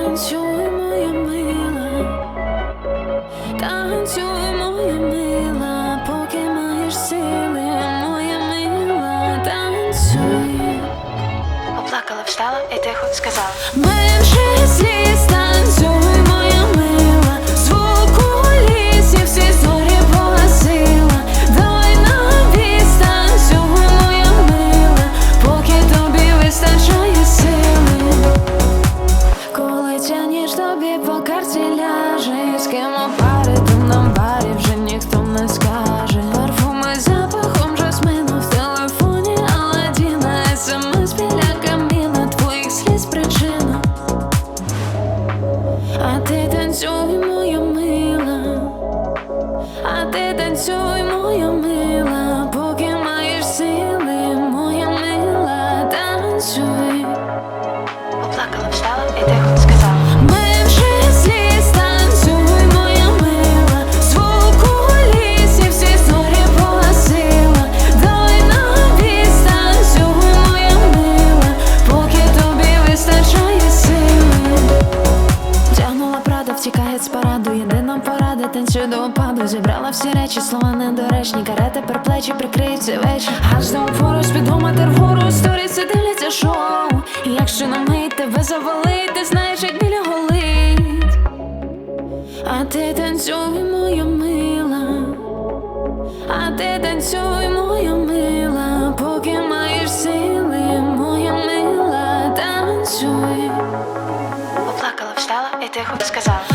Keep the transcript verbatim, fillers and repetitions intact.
танцюй, моя мила, танцюй, моя мила, поки маєш сили, моя мила, танцюй. Поплакала, встала і тихо сказала: Менше сліз, танцюй, моя мила, звук у лісі, всі зорі погасила. Давай навіс, танцюй, моя мила, поки тобі вистачає сили. Коли ця ніч тобі по карті ляже, з ким опарити на барі вже ніхто не скаже. Парфуми з запахом жасмину в телефоні Аладдіна, смс біля каміна, твоїх сліз причина. А ти танцюй, моя мила, а ти танцюй, моя мила, поки маєш сили, моя мила, танцюй. Поплакала, встала і тихо сказала: Менше сліз, танцюй, моя мила, звук у лісі, всі зорі погасила. Давай навіс, танцюй, моя мила, поки тобі вистачає сили. Тягнула Прада, втікає з параду, єдина порада, танцюй до упаду. Зібрала всі речі, слова недоречні, каре тепер плечі прикриють цей вечір. Аж до упору спідометр вгору, сторіси дивляться шоу. І якщо на мить тебе завалить, ти знаєш, як біля голить. А ти танцюй, моя мила, а ти танцюй, моя мила, поки маєш сили, моя мила, танцюй. Поплакала, встала і тихо сказала: